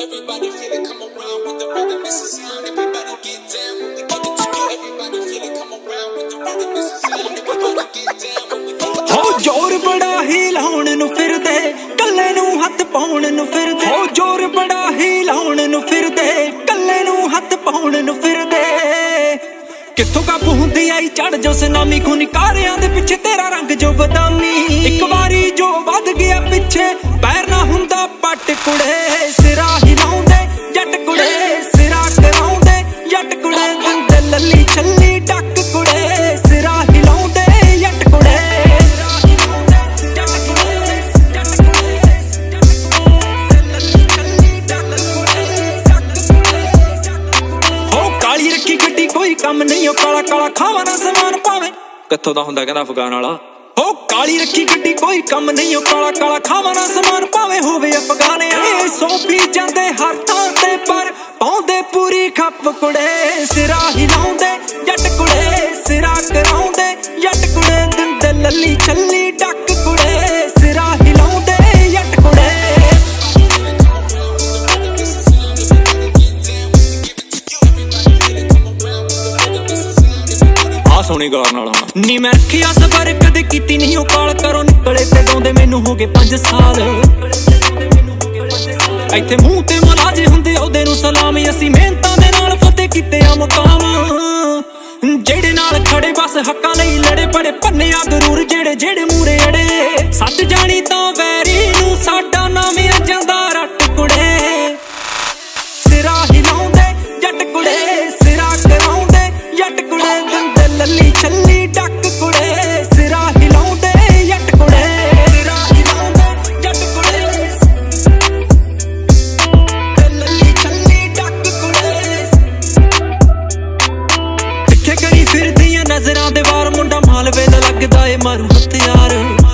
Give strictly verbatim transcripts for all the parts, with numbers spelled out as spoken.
Everybody feel it, come around with the rhythm, this is sound. Everybody get down when we give it to you. Everybody feel it, come around with the rhythm, this is sound. Everybody get down when we give it to you. ਹੋ ਜ਼ੋਰ ਬੜਾ ਹੀ ਲਾਉਣ ਨੂੰ ਫਿਰਦੇ, ਕੱਲੇ ਨੂੰ ਹੱਥ ਪਾਉਣ ਨੂੰ ਫਿਰਦੇ। ਹੋ ਜ਼ੋਰ ਬੜਾ ਹੀ ਲਾਉਣ ਨੂੰ ਫਿਰਦੇ, ਕੱਲੇ ਨੂੰ ਹੱਥ ਪਾਉਣ ਨੂੰ ਫਿਰਦੇ। ਕਿੱਥੋਂ ਕਾਬੂ ਹੁੰਦੀ ਆਈ ਚੜ ਜੋ ਸੁਨਾਮੀ, ਖੁਨਕਾਰਿਆਂ ਦੇ ਪਿੱਛੇ ਤੇਰਾ ਰੰਗ ਜੋ ਬਦਾਮੀ। ਇੱਕ ਵਾਰੀ ਜੋ ਵੱਧ ਗਿਆ ਪਿੱਛੇ ਪੈਰ ਨਾ ਹੁੰਦਾ ਪੱਟ ਕੁੜੇ। ਸਿਰਾ ਹਿਲਾਉਂਦੇ ਜੱਟ ਕੁੜੇ, ਸਿਰਾ ਕਰਾਉਂਦੇ ਜੱਟ ਕੁੜੇ। ਬੰਦੇ ਲੱਲੀ ਛੱਲੀ ਡੱਕ ਕੁੜੇ, ਸਿਰਾ ਹਿਲਾਉਂਦੇ ਜੱਟ ਕੁੜੇ। ਹੋ ਕਾਲੀ ਰੱਖੀ ਗੱਡੀ ਕੋਈ ਕੰਮ ਨਹੀਂ, ਉਹ ਕਾਲਾ ਕਾਲਾ ਖਾਵਾ ਨਾ ਸਮਾਨ ਪਾਵੇ। ਕਿੱਥੋਂ ਦਾ ਹੁੰਦਾ ਕਹਿੰਦਾ ਅਫਗਾਨ ਵਾਲਾ। ਹੋ ਕਾਲੀ ਰੱਖੀ ਗੱਡੀ ਕੋਈ ਕੰਮ ਨਹੀਂ, ਉਹ ਕਾਲਾ ਕਾਲਾ ਖਾਵਾ ਨਾ ਸਮਾਨ ਪਾਵੇ। ਹੋਵੇ ਅਫਗਾਨ ਇਹ ਸੌ ਪੀ ਜਾਂਦੇ ਹਰ ਥਾਂ ਤੇ, ਪਰ ਪਾਉਂਦੇ ਪੂਰੀ ਖੱਪ ਕੁੜੇ। ਸਿਰਾ ਹਿਲਾਉਂਦੇ ਜੱਟ ਕੁੜੇ, ਸਿਰਾ ਕਰਾਉਂਦੇ ਜੱਟ ਕੁੜੇ। ਦਿੰਦੇ ਲੱਲੀ ਛੱਲੀ ਡੱਕ ਕੁੜੇ, ਸਿਰਾ ਹਿਲਾਉਂਦੇ ਜੱਟ ਕੁੜੇ। ਆ ਸੋਹਣੀ ਗਾਰ ਨਾਲ ਨੀ ਮੈਂ ਰੱਖਿਆ ਸਬਰ, ਕਦੇ ਕੀਤੀ ਨਹੀਂ ਉਹ ਕਾਲ। ਕਰੋ ਨਿਕਲੇ ਤੇ ਗਾਉਂਦੇ ਮੈਨੂੰ ਹੋ ਗਏ ਪੰਜ ਸਾਲ। ਇੱਥੇ ਮੂੰਹ ਤੇ ਮੁਲਾਜ਼ੇ ਹੁੰਦੇ ਉਹਦੇ ਨੂੰ ਸਲਾਮ। ਅਸੀਂ ਮਿਹਨਤਾਂ ਦੇ ਨਾਲ ਫਤਿਹ ਕੀਤੇ ਆ ਮੁਕਾਮ। ਜਿਹੜੇ ਨਾਲ ਖੜੇ ਬਸ ਹੱਕਾਂ ਲਈ ਲੜੇ, ਬੜੇ ਭੰਨਿਆ ਗਰੂਰ ਜਿਹੜੇ ਜਿਹੜੇ ਮੂਰੇ ਅੜੇ। ਸੱਚ ਜਾਣੀ ਤਾਂ ਵੈਰੀ ਨੂੰ ਸਾਡਾ ਨਾਮ ਆ ਜਾਂਦਾ ਰੱਟ ਕੁੜੇ। ਸਿਰਾ ਹਿਲਾਉਂਦੇ ਜੱਟ ਕੁੜੇ, ਸਿਰਾ ਕਰਾਉਂਦੇ ਜੱਟ ਕੁੜੇ। ਦਿੰਦੇ ਲੱਲੀ ਛੱਲੀ ਡੱਕ ਕੁੜੇ, ਸਿਰਾ ਹਿਲਾਉਂਦੇ ਜੱਟ ਕੁੜੇ। ਸਿਰਾ ਹਿਲਾਉਂਦੇ ਜੱਟ ਕੁੜੇ, ਲੱਲੀ ਛੱਲੀ ਡੱਕ ਕੁੜੇ। ਪਿੱਛੇ ਕਰੀ ਫਿਰਦੀਆਂ ਨਜ਼ਰਾਂ ਦੇ ਵਾਰ, ਮੁੰਡਾ ਮਾਲਵੇ ਦਾ ਲੱਗਦਾ ਏ ਮਾਰੂ ਹਥਿਆਰ।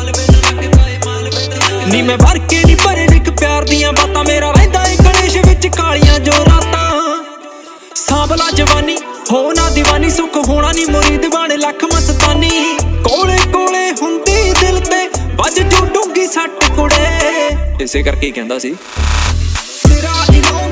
ਨੀ ਮੈਂ ਭਰ ਕੇ ਨੀ ਭਰੇ ਲਿਖ ਪਿਆਰ ਦੀਆਂ ਬਾਤਾਂ, ਮੇਰਾ ਰਹਿੰਦਾ ਏ ਗਣੇਸ਼ ਵਿੱਚ ਕਾਲੀਆਂ ਜੋ ਰਾਤਾਂ। ਸਾਂਭਲਾ ਜਵਾਨੀ ਹੋ ਨਾ ਦੀਵਾਨੀ, ਸੁੱਖ ਹੋਣਾ ਨੀ ਮੁਰੀਦ ਬਣ ਲੱਖ ਮਸਤਾਨੀ। ਕੋਲੇ ਕੋਲੇ ਹੁੰਦੀ ਦਿਲ ਤੇ ਵੱਜ ਜੋ ਡੂੰਗੀ ਸੱਟ ਕੁੜੇ। ਇਸੇ ਕਰਕੇ ਹੀ ਕਹਿੰਦਾ ਸੀ ਸਿਰਾ ਹਿਲਾਉਂਦੇ